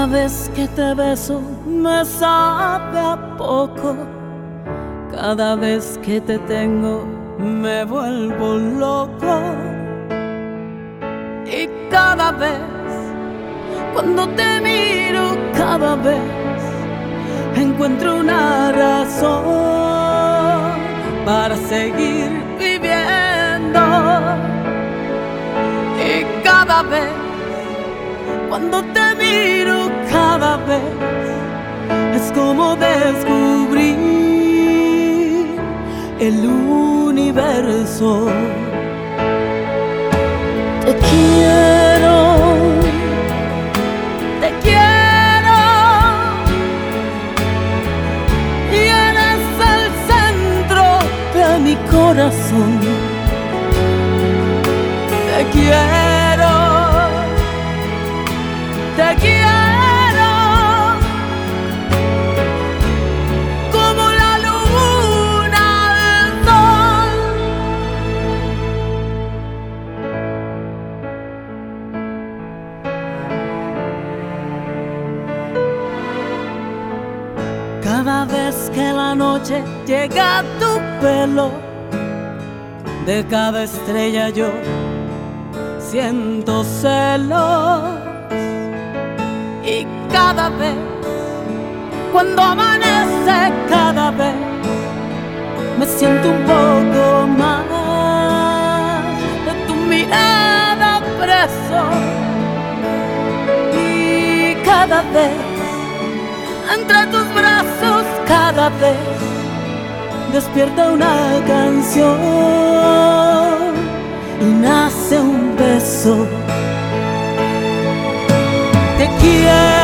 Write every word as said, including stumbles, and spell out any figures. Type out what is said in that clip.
vez que te beso me sabe a poco. Cada vez que te tengo me vuelvo loco. Y cada vez cuando te miro, cada vez encuentro una razón para seguir viviendo. Y cada vez cuando te miro, cada vez es como descubrir el universo. Te quiero, te quiero, y eres el centro de mi corazón. Te quiero, te quiero, como la luna del sol. Cada vez que la noche llega a tu pelo, de cada estrella yo siento celos. Y cada vez, cuando amanece, cada vez me siento un poco más de tu mirada preso. Y cada vez, entre tus brazos, cada vez despierta una canción y nace un beso. Te quiero.